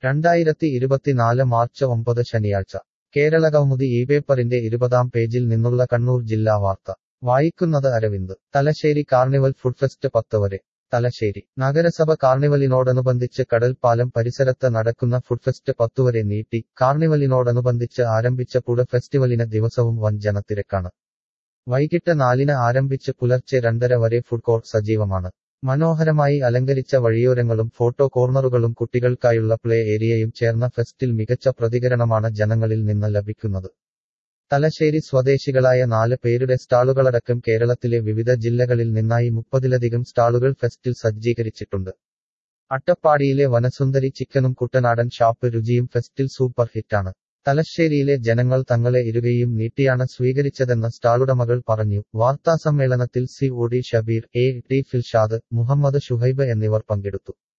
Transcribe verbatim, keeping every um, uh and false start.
രണ്ടായിരത്തി ഇരുപത്തിനാല് മാർച്ച് ഒമ്പത് ശനിയാഴ്ച കേരളകൗമുദി ഈ പേപ്പറിന്റെ ഇരുപതാം പേജിൽ നിന്നുള്ള കണ്ണൂർ ജില്ലാ വാർത്ത വായിക്കുന്നത് Aravind. Thalassery carnival food fest പത്ത് വരെ. തലശ്ശേരി നഗരസഭ കാർണിവലിനോടനുബന്ധിച്ച് കടൽപ്പാലം പരിസരത്ത് നടക്കുന്ന ഫുഡ് ഫെസ്റ്റ് പത്തുവരെ നീട്ടി. കാർണിവലിനോടനുബന്ധിച്ച് ആരംഭിച്ച ഫുഡ് ഫെസ്റ്റിവലിന് ദിവസവും വൻ ജനത്തിരക്കാണ്. വൈകിട്ട് നാലിന് ആരംഭിച്ച് പുലർച്ചെ രണ്ടര വരെ ഫുഡ് കോർട്ട് സജീവമാണ്. മനോഹരമായി അലങ്കരിച്ച വഴിയോരങ്ങളും ഫോട്ടോ കോർണറുകളും കുട്ടികൾക്കായുള്ള പ്ലേ ഏരിയയും ചേർന്ന ഫെസ്റ്റിൽ മികച്ച പ്രതികരണമാണ് ജനങ്ങളിൽ നിന്ന് ലഭിക്കുന്നത്. തലശ്ശേരി സ്വദേശികളായ നാല് പേരുടെ സ്റ്റാളുകളടക്കം കേരളത്തിലെ വിവിധ ജില്ലകളിൽ നിന്നായി മുപ്പതിലധികം സ്റ്റാളുകൾ ഫെസ്റ്റിൽ സജ്ജീകരിച്ചിട്ടുണ്ട്. അട്ടപ്പാടിയിലെ വനസുന്ദരി ചിക്കനും കുട്ടനാടൻ ഷാപ്പ് രുചിയും ഫെസ്റ്റിൽ സൂപ്പർ ഹിറ്റാണ്. തലശ്ശേരിയിലെ ജനങ്ങൾ തങ്ങളെ ഇരുകയും നീട്ടിയാണ് സ്വീകരിച്ചതെന്ന് സ്റ്റാളുടമകൾ പറഞ്ഞു. വാർത്താസമ്മേളനത്തിൽ C O D Shabeer, A T Filshad, Muhammad Shuhaib എന്നിവർ പങ്കെടുത്തു.